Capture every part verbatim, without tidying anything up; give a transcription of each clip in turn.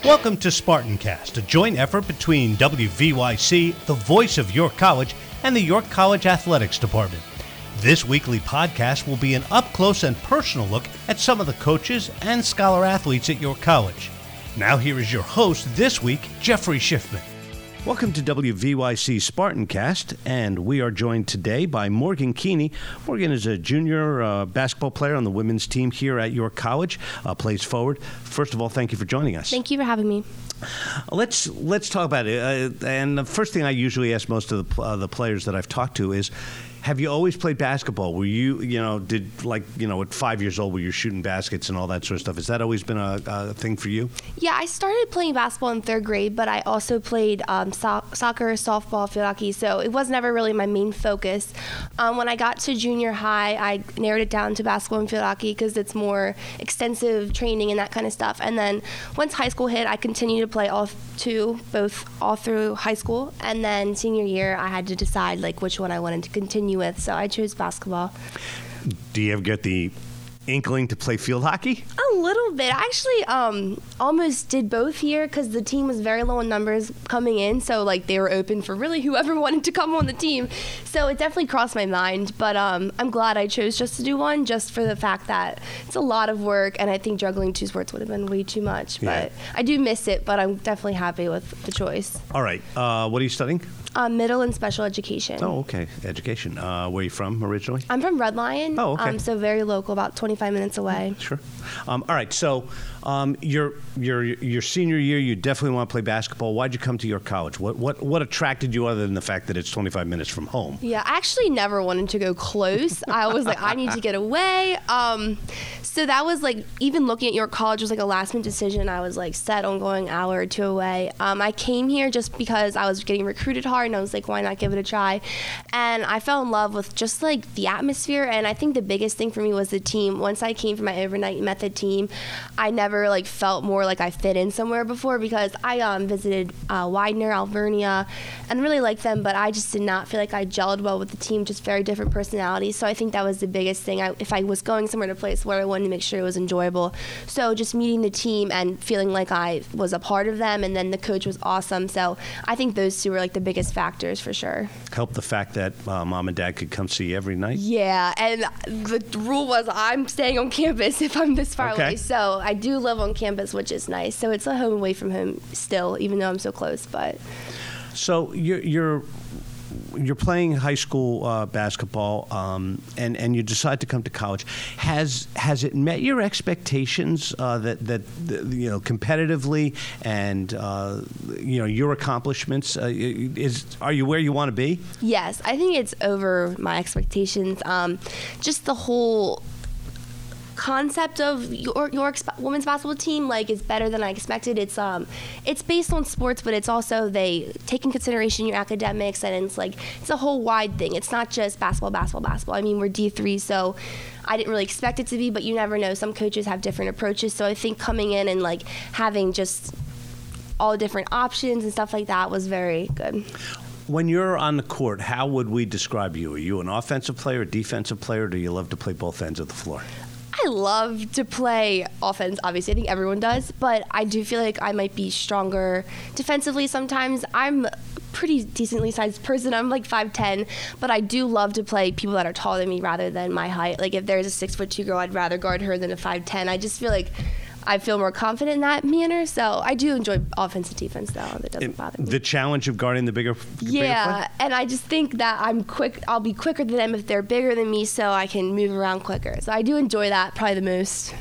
Welcome to SpartanCast, a joint effort between W V Y C, the voice of York College, and the York College Athletics Department. This weekly podcast will be an up-close and personal look at some of the coaches and scholar athletes at York College. Now here is your host this week, Jeffrey Schiffman. Welcome to W V Y C SpartanCast, and we are joined today by Morgan Keeney. Morgan is a junior uh, basketball player on the women's team here at York College, uh, plays forward. First of all, thank you for joining us. Thank you for having me. Let's let's talk about it. Uh, and the first thing I usually ask most of the, uh, the players that I've talked to is, have you always played basketball? Were you, you know, did like, you know, at five years old, were you shooting baskets and all that sort of stuff? Has that always been a, a thing for you? Yeah, I started playing basketball in third grade, but I also played um, so- soccer, softball, field hockey, so it was never really my main focus. Um, when I got to junior high, I narrowed it down to basketball and field hockey because it's more extensive training and that kind of stuff. And then once high school hit, I continued to play all two, both all through high school. And then senior year, I had to decide like which one I wanted to continue with, so I chose basketball. Do you ever get the inkling to play field hockey? A little bit. I actually um, almost did both here because the team was very low in numbers coming in, so like they were open for really whoever wanted to come on the team. So it definitely crossed my mind, but um, I'm glad I chose just to do one, just for the fact that it's a lot of work, and I think juggling two sports would have been way too much. Yeah. But I do miss it, but I'm definitely happy with the choice. All right. Uh, what are you studying? Uh, middle and special education. Oh, okay. Education. Uh, where are you from originally? I'm from Red Lion. Oh, okay. Um, so very local, about twenty-five minutes away. Sure. Um, all right. So um, your your your senior year, you definitely want to play basketball. Why'd you come to York College? What what what attracted you other than the fact that it's twenty-five minutes from home? Yeah, I actually never wanted to go close. I was like, I need to get away. Um, so that was like, even looking at York College was like a last minute decision. I was like set on going an hour or two away. Um, I came here just because I was getting recruited hard, and I was like, why not give it a try? And I fell in love with just like the atmosphere, and I think the biggest thing for me was the team. Once I came from my overnight method team, I never like felt more like I fit in somewhere before, because I um, visited uh, Widener, Alvernia, and really liked them, but I just did not feel like I gelled well with the team, just very different personalities. So I think that was the biggest thing. I, if I was going somewhere to place where I wanted to make sure it was enjoyable. So just meeting the team and feeling like I was a part of them, and then the coach was awesome. So I think those two were like the biggest factors for sure. Helped the fact that uh, mom and dad could come see you every night? Yeah, and the rule was I'm staying on campus if I'm this far Okay. away. So I do live on campus, which is nice. So it's a home away from home still, even though I'm so close. But So you're you're you're playing high school uh, basketball, um, and and you decide to come to college. Has has it met your expectations uh, that that you know competitively, and uh, you know your accomplishments? Uh, is are you where you want to be? yes, I think it's over my expectations. Um, just the whole concept of your York's women's basketball team like is better than I expected. It's um it's based on sports, but it's also they take in consideration your academics, and it's like it's a whole wide thing. It's not just basketball, basketball, basketball. I mean, we're D three, so I didn't really expect it to be, but you never know. Some coaches have different approaches, so I think coming in and like having just all different options and stuff like that was very good. When you're on the court, how would we describe you? Are you an offensive player, a defensive player, or do you love to play both ends of the floor? I love to play offense, obviously. I think everyone does, but I do feel like I might be stronger defensively sometimes. I'm a pretty decently sized person. I'm like five ten, but I do love to play people that are taller than me rather than my height. Like if there's a six foot two girl, I'd rather guard her than a five ten. I just feel like I feel more confident in that manner, so I do enjoy offense and defense, though. That doesn't bother me. The challenge of guarding the bigger, yeah, bigger and I just think that I'm quick. I'll be quicker than them if they're bigger than me, so I can move around quicker. So I do enjoy that probably the most.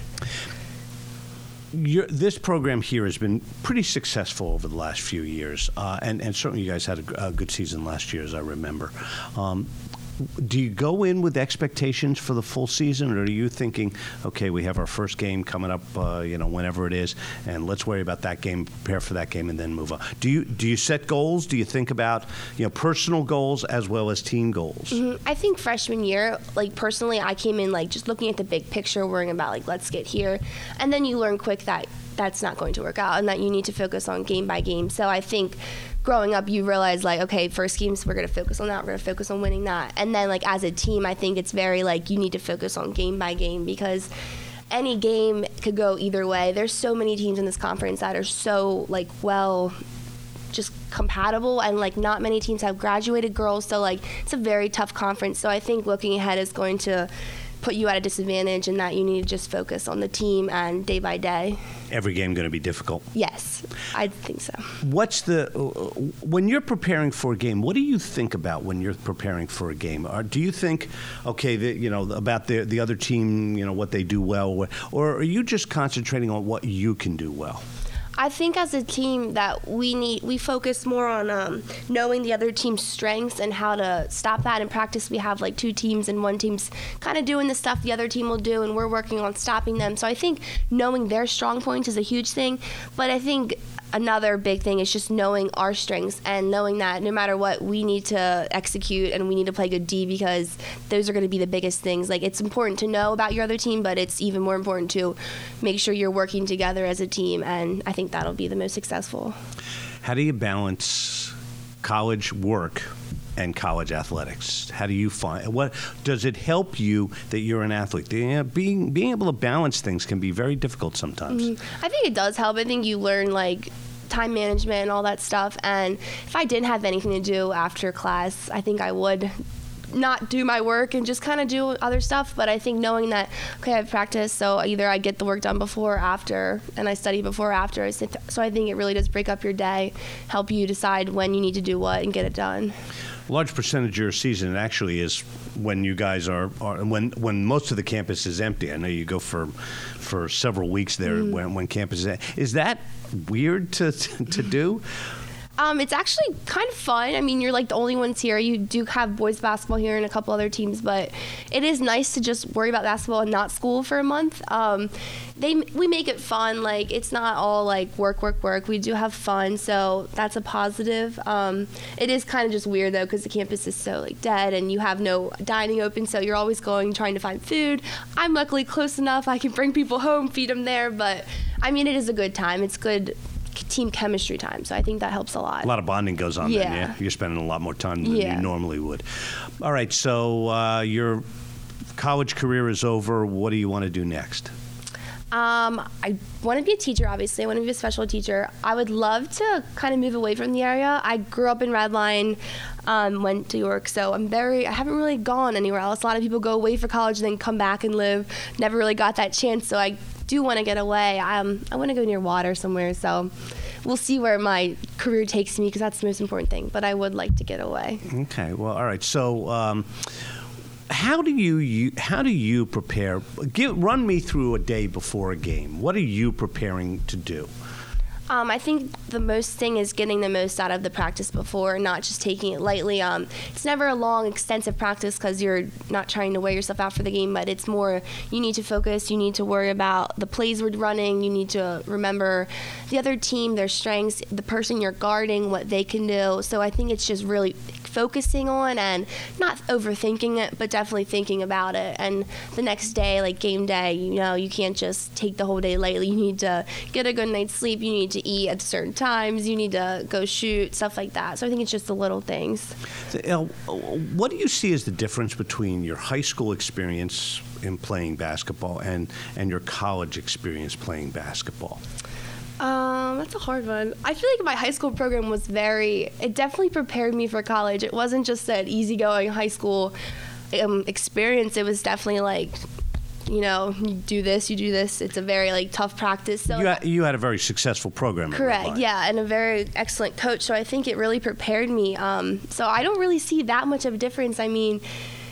Your, this program here has been pretty successful over the last few years, uh, and, and certainly you guys had a, a good season last year, as I remember. Um, do you go in with expectations for the full season, or are you thinking, okay, we have our first game coming up, uh, you know, whenever it is, and let's worry about that game, prepare for that game, and then move on? Do you do you set goals? Do you think about, you know, personal goals as well as team goals? Mm-hmm. I think freshman year, like personally, I came in like just looking at the big picture, worrying about like let's get here, and then you learn quick that that's not going to work out, and that you need to focus on game by game. So I think growing up, you realize like, okay, first games, we're going to focus on that. We're going to focus on winning that. And then like as a team, I think it's very like you need to focus on game by game, because any game could go either way. There's so many teams in this conference that are so like well just compatible, and like not many teams have graduated girls, so like it's a very tough conference. So I think looking ahead is going to put you at a disadvantage, and that you need to just focus on the team and day by day. Every game going to be difficult? Yes, I think so. What's the, when you're preparing for a game, what do you think about when you're preparing for a game? Or do you think, okay, the, you know, about the the other team, you know, what they do well, or are you just concentrating on what you can do well? I think as a team that we need, we focus more on um, knowing the other team's strengths and how to stop that. In practice, we have like two teams, and one team's kind of doing the stuff the other team will do, and we're working on stopping them. So I think knowing their strong points is a huge thing. But I think another big thing is just knowing our strengths and knowing that no matter what, we need to execute and we need to play good D, because those are going to be the biggest things. Like, it's important to know about your other team, but it's even more important to make sure you're working together as a team, and I think that'll be the most successful. How do you balance college work and college athletics? How do you find, what does it help you that you're an athlete? You know, being being able to balance things can be very difficult sometimes. Mm-hmm. I think it does help. I think you learn like time management and all that stuff, and if I didn't have anything to do after class, I think I would not do my work and just kind of do other stuff. But I think knowing that, okay, I've practiced, so either I get the work done before or after, and I study before or after. So I think it really does break up your day, help you decide when you need to do what and get it done. A large percentage of your season actually is when you guys are, are when when most of the campus is empty. I know you go for for several weeks there mm. when when campus is empty. Is that weird to to do? Um, it's actually kind of fun. I mean, you're like the only ones here. You do have boys basketball here and a couple other teams, but it is nice to just worry about basketball and not school for a month. Um, they we make it fun. Like, it's not all like work, work, work. We do have fun, so that's a positive. Um, it is kind of just weird though, because the campus is so like dead and you have no dining open, so you're always going trying to find food. I'm luckily close enough. I can bring people home, feed them there, but I mean, it is a good time. It's good team chemistry time, so I think that helps a lot. A lot of bonding goes on yeah. then, yeah? You're spending a lot more time than yeah. you normally would. All right, so uh, your college career is over. What do you want to do next? Um, I want to be a teacher, obviously. I want to be a special teacher. I would love to kind of move away from the area. I grew up in Redline, um, went to York, so I'm very, I haven't really gone anywhere else. A lot of people go away for college and then come back and live. Never really got that chance, so I do want to get away. Um, I want to go near water somewhere, so we'll see where my career takes me, because that's the most important thing, but I would like to get away. Okay, well, all right. So, um, How do you, you how do you prepare? Give, run me through a day before a game. What are you preparing to do? Um, I think the most thing is getting the most out of the practice before, not just taking it lightly. Um, it's never a long, extensive practice because you're not trying to wear yourself out for the game, but it's more you need to focus, you need to worry about the plays we're running, you need to remember the other team, their strengths, the person you're guarding, what they can do. So I think it's just really focusing on and not overthinking it, but definitely thinking about it. And the next day, like game day, you know, you can't just take the whole day lightly. You need to get a good night's sleep. You need to eat at certain times. You need to go shoot, stuff like that. So I think it's just the little things. So, uh, what do you see as the difference between your high school experience in playing basketball and, and your college experience playing basketball? Um, that's a hard one. I feel like my high school program was very, it definitely prepared me for college. It wasn't just an easygoing high school um, experience. It was definitely like, you know, you do this, you do this. It's a very like tough practice. So you had, you had a very successful program. Correct, yeah, and a very excellent coach. So I think it really prepared me. Um, so I don't really see that much of a difference. I mean,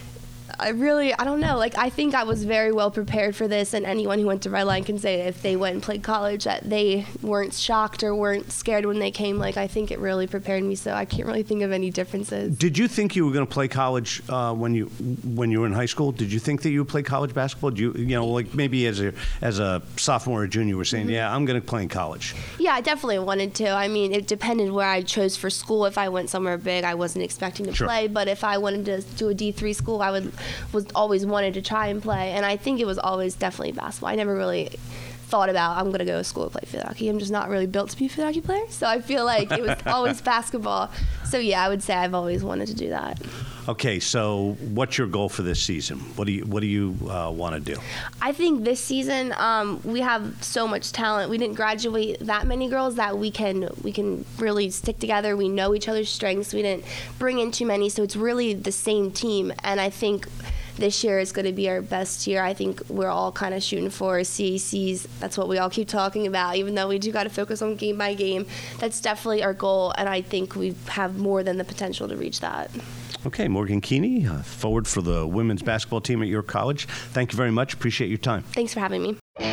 I really, I don't know. Like, I think I was very well prepared for this, and anyone who went to Redline can say if they went and played college that they weren't shocked or weren't scared when they came. Like, I think it really prepared me, so I can't really think of any differences. Did you think you were going to play college uh, when you when you were in high school? Did you think that you would play college basketball? Did you, you know, like maybe as a as a sophomore or junior, you were saying, mm-hmm. yeah, I'm going to play in college. Yeah, I definitely wanted to. I mean, it depended where I chose for school. If I went somewhere big, I wasn't expecting to sure. play, but if I wanted to do a D three school, I would was always wanted to try and play, and I think it was always definitely basketball. I never really thought about I'm going to go to school to play field hockey. I'm just not really built to be a field hockey player, so I feel like it was always basketball. So yeah, I would say I've always wanted to do that. Okay, so what's your goal for this season? What do you What do you uh, want to do? I think this season um, we have so much talent. We didn't graduate that many girls that we can we can really stick together. We know each other's strengths. We didn't bring in too many, so it's really the same team. And I think this year is going to be our best year. I think we're all kind of shooting for C A Cs. That's what we all keep talking about, even though we do got to focus on game by game. That's definitely our goal, and I think we have more than the potential to reach that. Okay, Morgan Keeney, uh, forward for the women's basketball team at York College. Thank you very much. Appreciate your time. Thanks for having me.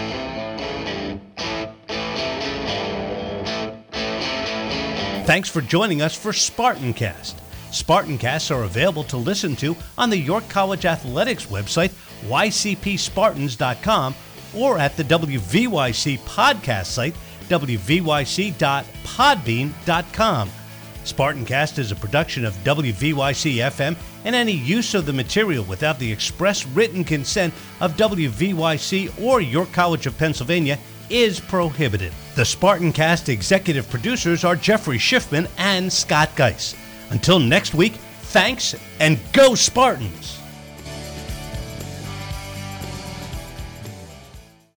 Thanks for joining us for SpartanCast. SpartanCasts are available to listen to on the York College Athletics website, y c p spartans dot com, or at the W V Y C podcast site, w v y c dot podbean dot com. SpartanCast is a production of W V Y C F M, and any use of the material without the express written consent of W V Y C or York College of Pennsylvania is prohibited. The SpartanCast executive producers are Jeffrey Schiffman and Scott Geis. Until next week, thanks and go Spartans!